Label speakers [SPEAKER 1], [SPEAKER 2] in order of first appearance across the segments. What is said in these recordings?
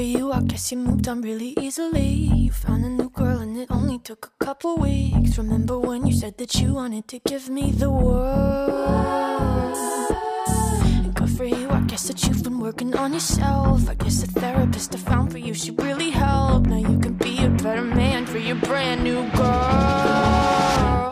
[SPEAKER 1] you, I guess you moved on really easily. You found a new girl and it only took a couple weeks. Remember when you said that you wanted to give me the world? And good for you, I guess that you've been working on yourself. I guess the therapist I found for you should really help. Now you can be a better man for your brand new girl.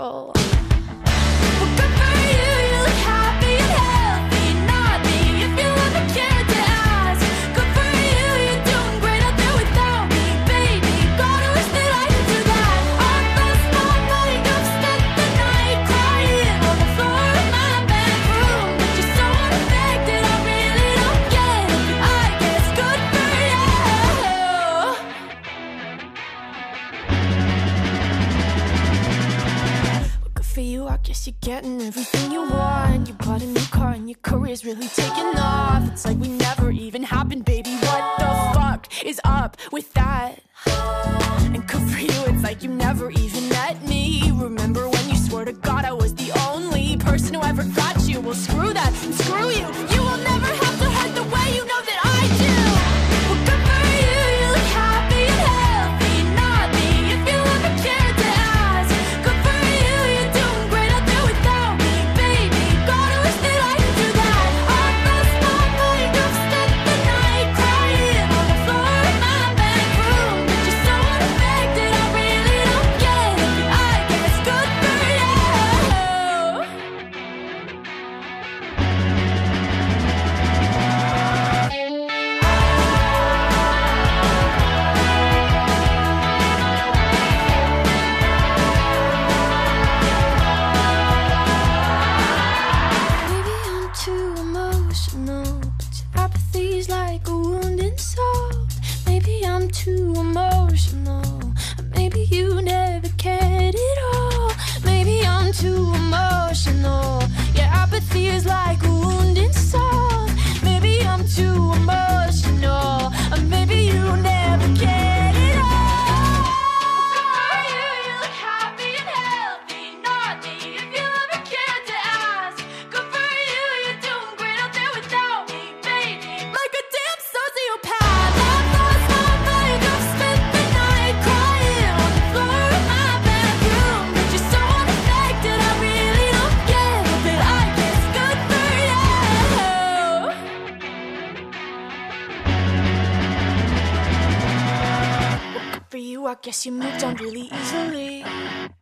[SPEAKER 1] For you, I guess you're getting everything you want. You bought a new car and your career's really taking off. It's like we never even happened, baby. What the fuck is up with that? And good for you, it's like you never even met me. Remember when you swore to God I was the only person who ever got you? Well, screw that and screw you. You will never have to hurt the way you know that I do. Well, good for you, you look happy and healthy. Not me, if you ever cared to ask. Good for you, you're doing great out there without me, baby. Gotta wish that I could do that. I lost my mind, I've spent the night crying on the floor of my bedroom. But you're so unaffected, I really don't get it. But I guess good for you. Maybe I'm too emotional, but your apathy's like a wounded soul. Maybe I'm too emotional, or maybe you never cared at all. Maybe I'm too emotional, your apathy is like a wounded soul. Maybe I'm too emotional, or maybe you never cared at all. For you, you look happy and healthy. Not me, if you ever cared to ask. Good for you, you're doing great out there without me, baby. Like a damn sociopath, I've lost my mind. I've spent the night crying on the floor of my bedroom. But you're so unaffected, I really don't get it. But I guess good for you. Good for you, I guess you moved on really easily.